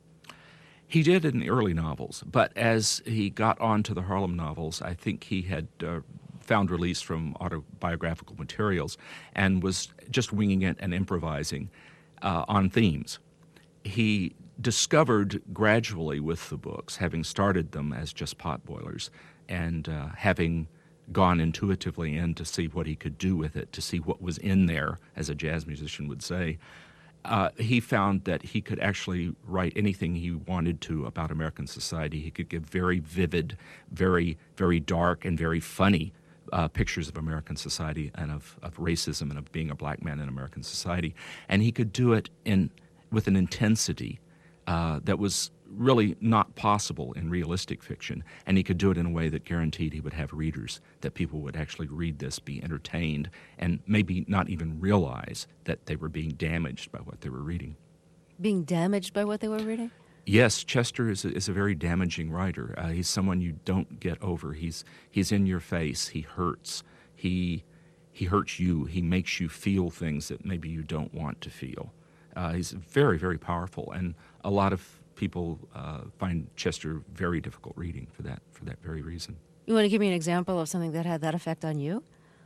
He did in the early novels, but as he got on to the Harlem novels, I think he had uh, found release from autobiographical materials and was just winging it and improvising uh, on themes. He discovered gradually with the books, having started them as just potboilers and uh, having gone intuitively in to see what he could do with it, to see what was in there, as a jazz musician would say, uh, he found that he could actually write anything he wanted to about American society. He could give very vivid, very, very dark, and very funny Uh, pictures of American society and of, of racism and of being a black man in American society. And he could do it in with an intensity uh, that was really not possible in realistic fiction. And he could do it in a way that guaranteed he would have readers, that people would actually read this, be entertained, and maybe not even realize that they were being damaged by what they were reading. Being damaged by what they were reading? Yes, Chester is a, is a very damaging writer. Uh, he's someone you don't get over. He's he's in your face. He hurts. He he hurts you. He makes you feel things that maybe you don't want to feel. Uh, he's very, very powerful, and a lot of people uh, find Chester very difficult reading for that for that very reason. You want to give me an example of something that had that effect on you?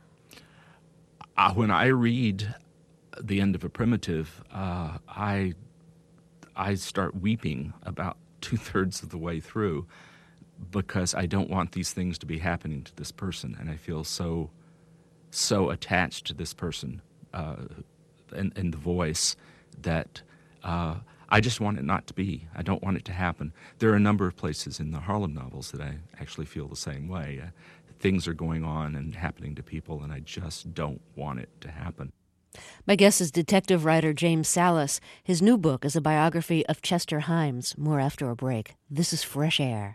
Uh, when I read The End of a Primitive, uh, I I start weeping about two-thirds of the way through because I don't want these things to be happening to this person, and I feel so so attached to this person uh, and, and the voice that uh, I just want it not to be. I don't want it to happen. There are a number of places in the Harlem novels that I actually feel the same way. Uh, things are going on and happening to people, and I just don't want it to happen. My guest is detective writer James Salas. His new book is a biography of Chester Himes. More after a break. This is Fresh Air.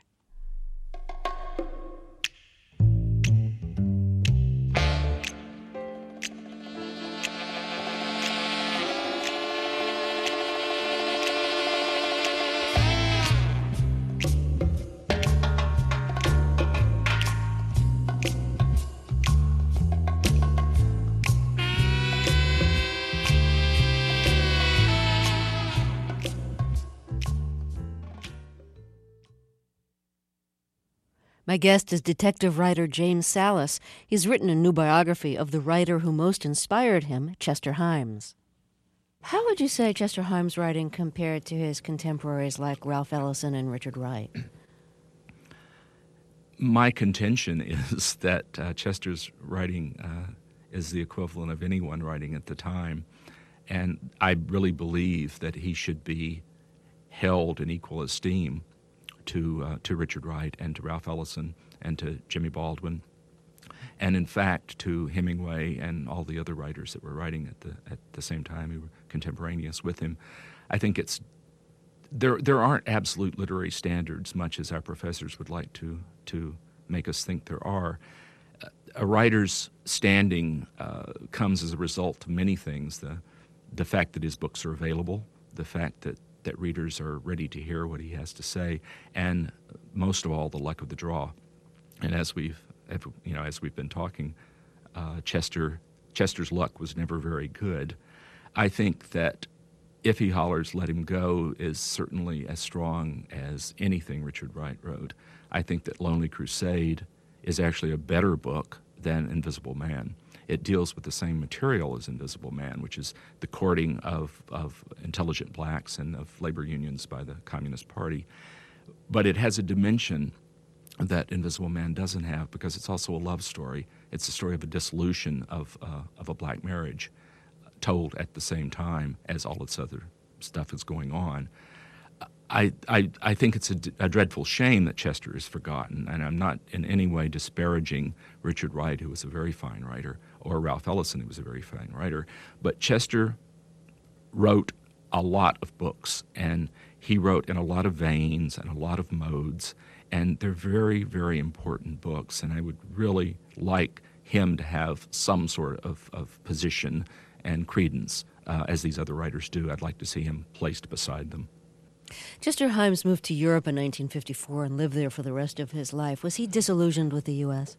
My guest is detective writer James Salas. He's written a new biography of the writer who most inspired him, Chester Himes. How would you say Chester Himes' writing compared to his contemporaries like Ralph Ellison and Richard Wright? My contention is that uh, Chester's writing uh, is the equivalent of anyone writing at the time, and I really believe that he should be held in equal esteem to uh, to Richard Wright and to Ralph Ellison and to Jimmy Baldwin, and in fact to Hemingway and all the other writers that were writing at the at the same time who were contemporaneous with him. I think it's there there aren't absolute literary standards, much as our professors would like to to make us think there are. A writer's standing uh, comes as a result of many things: the the fact that his books are available, the fact that that readers are ready to hear what he has to say, and most of all, the luck of the draw. And as we've, you know, as we've been talking, uh, Chester Chester's luck was never very good. I think that If He Hollers, Let Him Go is certainly as strong as anything Richard Wright wrote. I think that Lonely Crusade is actually a better book than Invisible Man. It deals with the same material as Invisible Man, which is the courting of, of intelligent blacks and of labor unions by the Communist Party. But it has a dimension that Invisible Man doesn't have, because it's also a love story. It's the story of a dissolution of, uh, of a black marriage, told at the same time as all its other stuff is going on. I, I, I think it's a, a dreadful shame that Chester is forgotten, and I'm not in any way disparaging Richard Wright, who was a very fine writer, or Ralph Ellison, who was a very fine writer. But Chester wrote a lot of books, and he wrote in a lot of veins and a lot of modes, and they're very, very important books, and I would really like him to have some sort of, of position and credence, uh, as these other writers do. I'd like to see him placed beside them. Chester Himes moved to Europe in nineteen fifty-four and lived there for the rest of his life. Was he disillusioned with the U S?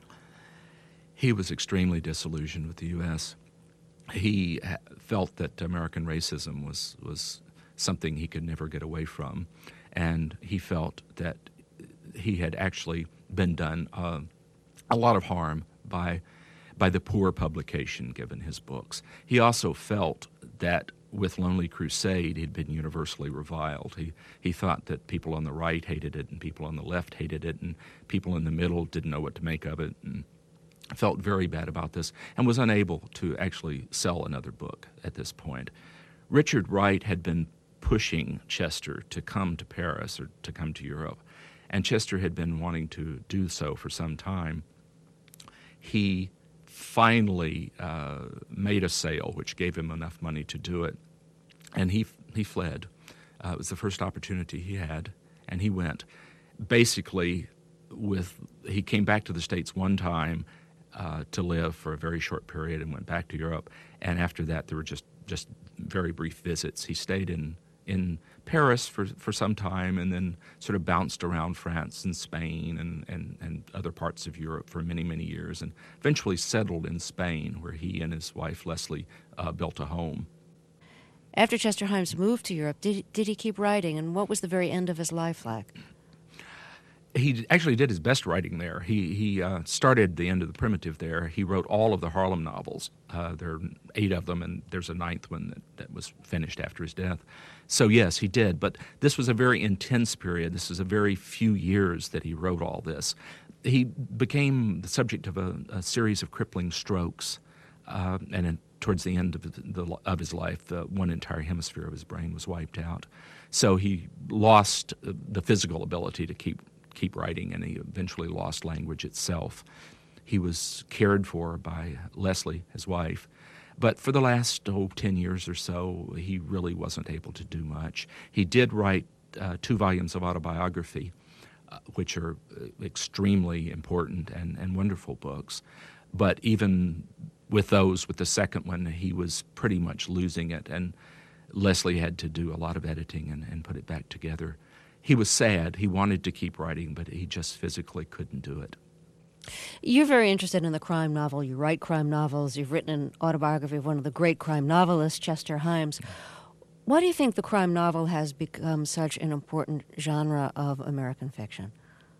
He was extremely disillusioned with the U S. He ha- felt that American racism was, was something he could never get away from, and he felt that he had actually been done uh, a lot of harm by, by the poor publication given his books. He also felt that with Lonely Crusade, he'd been universally reviled. He he thought that people on the right hated it and people on the left hated it and people in the middle didn't know what to make of it, and felt very bad about this and was unable to actually sell another book at this point. Richard Wright had been pushing Chester to come to Paris or to come to Europe, and Chester had been wanting to do so for some time. He finally uh, made a sale which gave him enough money to do it, and he he fled. Uh, it was the first opportunity he had, and he went. Basically, with he came back to the States one time uh, to live for a very short period and went back to Europe, and after that there were just, just very brief visits. He stayed in, in Paris for, for some time and then sort of bounced around France and Spain and, and, and other parts of Europe for many, many years, and eventually settled in Spain, where he and his wife Leslie uh, built a home. After Chester Himes moved to Europe, did, did he keep writing, and what was the very end of his life like? He actually did his best writing there. He he uh, started the end of the Primitive there. He wrote all of the Harlem novels. Uh, there are eight of them, and there's a ninth one that, that was finished after his death. So yes, he did. But this was a very intense period. This is a very few years that he wrote all this. He became the subject of a, a series of crippling strokes, uh, and in, towards the end of, the, of his life, uh, one entire hemisphere of his brain was wiped out. So he lost the physical ability to keep keep writing, and he eventually lost language itself. He was cared for by Leslie, his wife, but for the last, oh, ten years or so, he really wasn't able to do much. He did write uh, two volumes of autobiography, uh, which are extremely important and, and wonderful books, but even with those, with the second one, he was pretty much losing it, and Leslie had to do a lot of editing and, and put it back together. He was sad. He wanted to keep writing, but he just physically couldn't do it. You're very interested in the crime novel. You write crime novels. You've written an autobiography of one of the great crime novelists, Chester Himes. Why do you think the crime novel has become such an important genre of American fiction?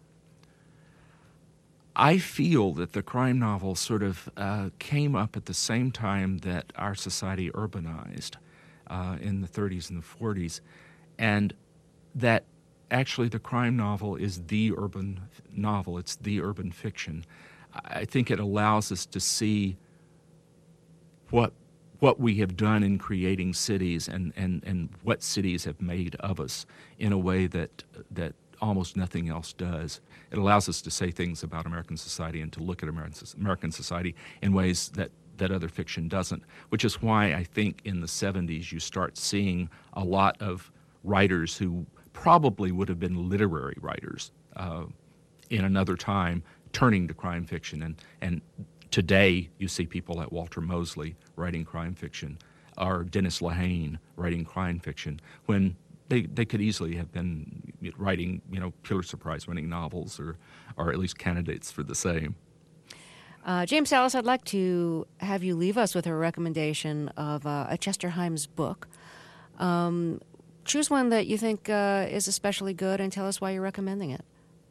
I feel that the crime novel sort of uh, came up at the same time that our society urbanized uh, in the thirties and the forties, and that actually the crime novel is the urban novel. It's the urban fiction. I think it allows us to see what what we have done in creating cities and, and, and what cities have made of us in a way that that almost nothing else does. It allows us to say things about American society and to look at American, American society in ways that, that other fiction doesn't, which is why I think in the seventies you start seeing a lot of writers who probably would have been literary writers uh, in another time turning to crime fiction. And, and today you see people like Walter Mosley writing crime fiction, or Dennis Lehane writing crime fiction, when they, they could easily have been writing, you know, Pulitzer Prize-winning novels, or, or at least candidates for the same. Uh, James Sallis, I'd like to have you leave us with a recommendation of uh, a Chester Himes book. Um, choose one that you think uh, is especially good and tell us why you're recommending it.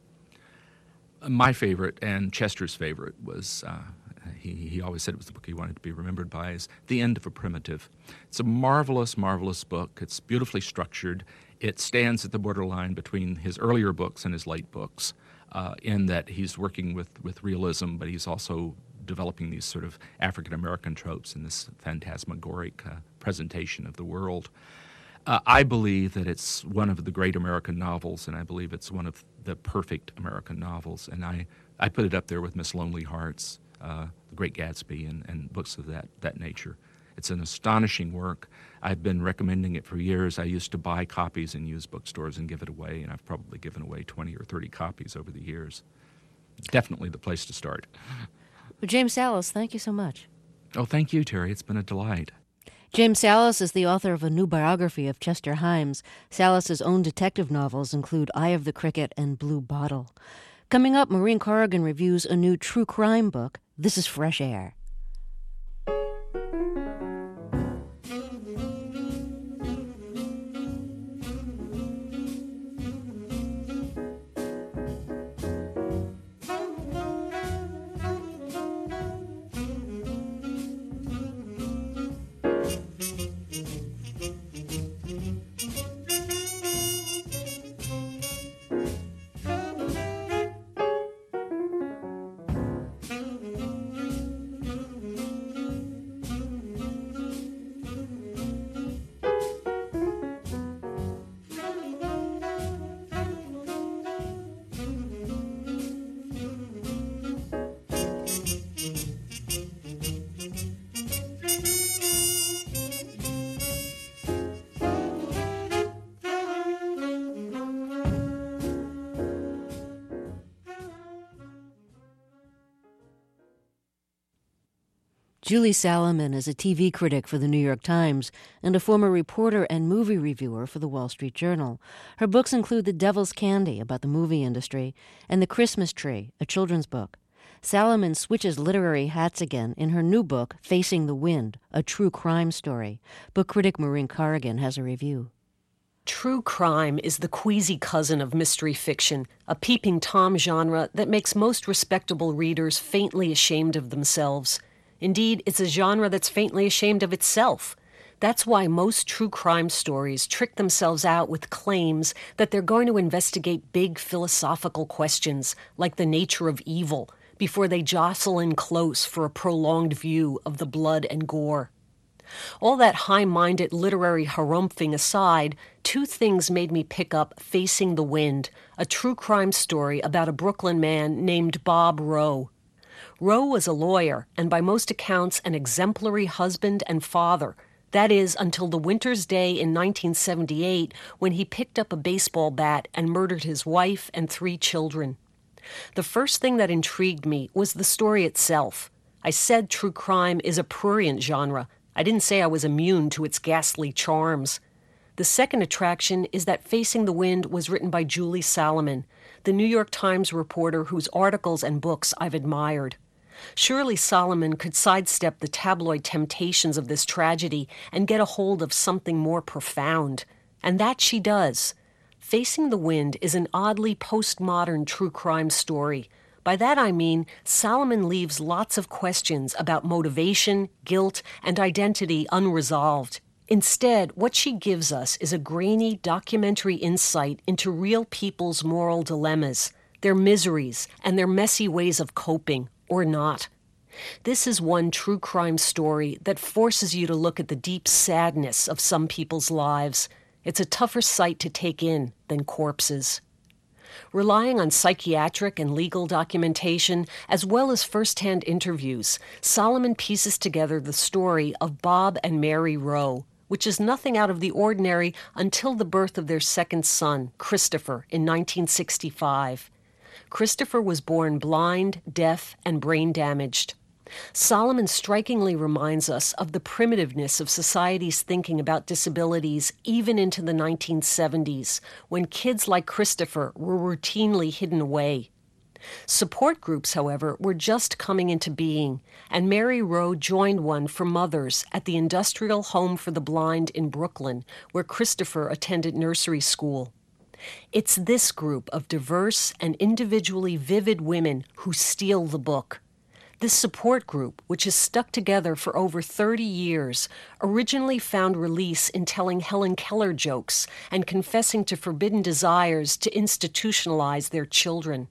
My favorite, and Chester's favorite, was, uh, he, he always said it was the book he wanted to be remembered by, is The End of a Primitive. It's a marvelous, marvelous book. It's beautifully structured. It stands at the borderline between his earlier books and his late books, uh, in that he's working with, with realism, but he's also developing these sort of African-American tropes in this phantasmagoric uh, presentation of the world. Uh, I believe that it's one of the great American novels, and I believe it's one of the perfect American novels. And I, I put it up there with Miss Lonely Hearts, uh, The Great Gatsby, and, and books of that, that nature. It's an astonishing work. I've been recommending it for years. I used to buy copies in used bookstores and give it away, and I've probably given away twenty or thirty copies over the years. Definitely the place to start. Well, James Sallis, thank you so much. Oh, thank you, Terry. It's been a delight. James Sallis is the author of a new biography of Chester Himes. Sallis's own detective novels include Eye of the Cricket and Blue Bottle. Coming up, Maureen Corrigan reviews a new true crime book. This is Fresh Air. Julie Salaman is a T V critic for the New York Times and a former reporter and movie reviewer for the Wall Street Journal. Her books include The Devil's Candy, about the movie industry, and The Christmas Tree, a children's book. Salaman switches literary hats again in her new book, Facing the Wind, a true crime story. Book critic Maureen Corrigan has a review. True crime is the queasy cousin of mystery fiction, a peeping Tom genre that makes most respectable readers faintly ashamed of themselves. Indeed, it's a genre that's faintly ashamed of itself. That's why most true crime stories trick themselves out with claims that they're going to investigate big philosophical questions, like the nature of evil, before they jostle in close for a prolonged view of the blood and gore. All that high-minded literary harumphing aside, two things made me pick up Facing the Wind, a true crime story about a Brooklyn man named Bob Rowe. Rowe was a lawyer, and by most accounts an exemplary husband and father. That is, until the winter's day in nineteen seventy-eight, when he picked up a baseball bat and murdered his wife and three children. The first thing that intrigued me was the story itself. I said true crime is a prurient genre. I didn't say I was immune to its ghastly charms. The second attraction is that Facing the Wind was written by Julie Salaman, the New York Times reporter whose articles and books I've admired. Surely Salaman could sidestep the tabloid temptations of this tragedy and get a hold of something more profound. And that she does. Facing the Wind is an oddly postmodern true crime story. By that I mean Salaman leaves lots of questions about motivation, guilt, and identity unresolved. Instead, what she gives us is a grainy documentary insight into real people's moral dilemmas, their miseries, and their messy ways of coping, or not. This is one true crime story that forces you to look at the deep sadness of some people's lives. It's a tougher sight to take in than corpses. Relying on psychiatric and legal documentation, as well as first-hand interviews, Salaman pieces together the story of Bob and Mary Rowe, which is nothing out of the ordinary until the birth of their second son, Christopher, in nineteen sixty-five. Christopher was born blind, deaf, and brain damaged. Solomon strikingly reminds us of the primitiveness of society's thinking about disabilities even into the nineteen seventies, when kids like Christopher were routinely hidden away. Support groups, however, were just coming into being, and Mary Rowe joined one for mothers at the Industrial Home for the Blind in Brooklyn, where Christopher attended nursery school. It's this group of diverse and individually vivid women who steal the book. This support group, which has stuck together for over thirty years, originally found release in telling Helen Keller jokes and confessing to forbidden desires to institutionalize their children.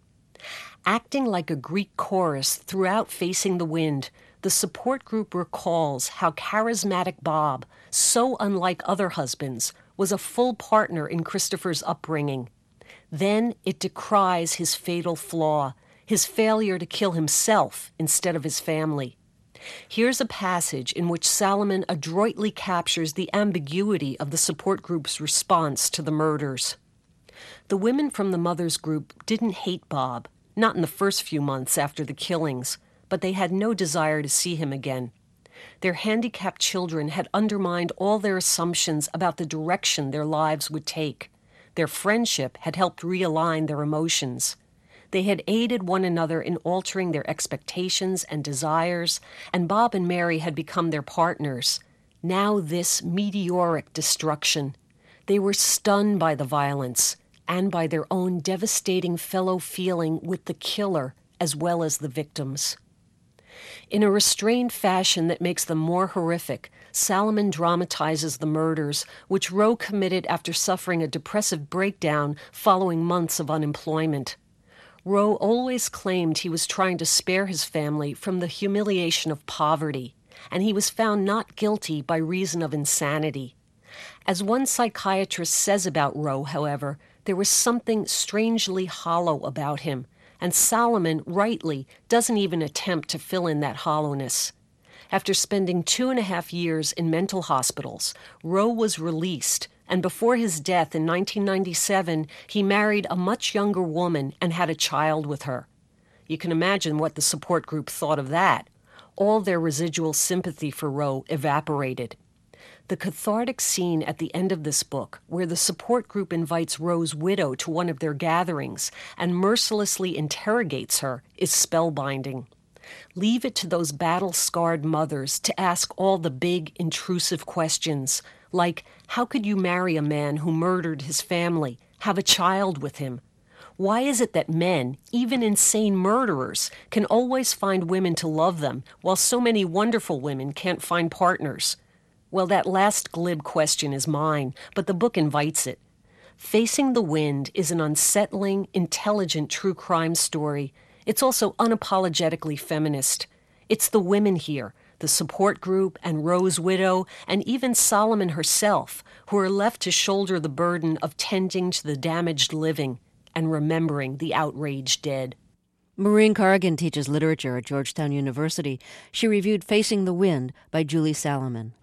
Acting like a Greek chorus throughout Facing the Wind, the support group recalls how charismatic Bob, so unlike other husbands, was a full partner in Christopher's upbringing. Then it decries his fatal flaw, his failure to kill himself instead of his family. Here's a passage in which Salomon adroitly captures the ambiguity of the support group's response to the murders. The women from the mothers group didn't hate Bob, not in the first few months after the killings, but they had no desire to see him again. Their handicapped children had undermined all their assumptions about the direction their lives would take. Their friendship had helped realign their emotions. They had aided one another in altering their expectations and desires, and Bob and Mary had become their partners. Now this meteoric destruction. They were stunned by the violence and by their own devastating fellow feeling with the killer as well as the victims. In a restrained fashion that makes them more horrific, Salomon dramatizes the murders, which Rowe committed after suffering a depressive breakdown following months of unemployment. Rowe always claimed he was trying to spare his family from the humiliation of poverty, and he was found not guilty by reason of insanity. As one psychiatrist says about Rowe, however, there was something strangely hollow about him, and Salomon, rightly, doesn't even attempt to fill in that hollowness. After spending two and a half years in mental hospitals, Rowe was released, and before his death in nineteen ninety-seven, he married a much younger woman and had a child with her. You can imagine what the support group thought of that. All their residual sympathy for Rowe evaporated. The cathartic scene at the end of this book, where the support group invites Rowe's widow to one of their gatherings and mercilessly interrogates her, is spellbinding. Leave it to those battle-scarred mothers to ask all the big, intrusive questions, like, how could you marry a man who murdered his family, have a child with him? Why is it that men, even insane murderers, can always find women to love them, while so many wonderful women can't find partners? Well, that last glib question is mine, but the book invites it. Facing the Wind is an unsettling, intelligent true crime story. It's also unapologetically feminist. It's the women here, the support group and Rowe's widow, and even Solomon herself, who are left to shoulder the burden of tending to the damaged living and remembering the outraged dead. Maureen Corrigan teaches literature at Georgetown University. She reviewed Facing the Wind by Julie Salomon.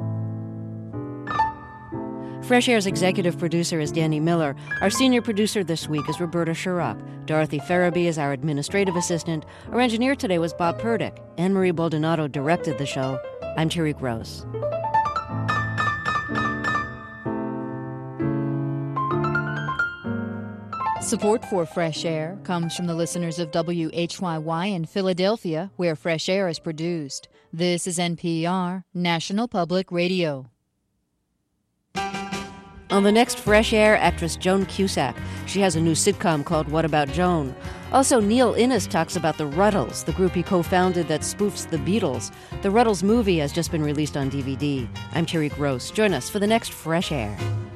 Fresh Air's executive producer is Danny Miller. Our senior producer this week is Roberta Sharrock. Dorothy Farabee is our administrative assistant. Our engineer today was Bob Purdick. Anne-Marie Baldonado directed the show. I'm Terry Gross. Support for Fresh Air comes from the listeners of W H Y Y in Philadelphia, where Fresh Air is produced. This is N P R, National Public Radio. On the next Fresh Air, actress Joan Cusack. She has a new sitcom called What About Joan? Also, Neil Innes talks about the Ruddles, the group he co-founded that spoofs the Beatles. The Ruddles movie has just been released on D V D. I'm Terry Gross. Join us for the next Fresh Air.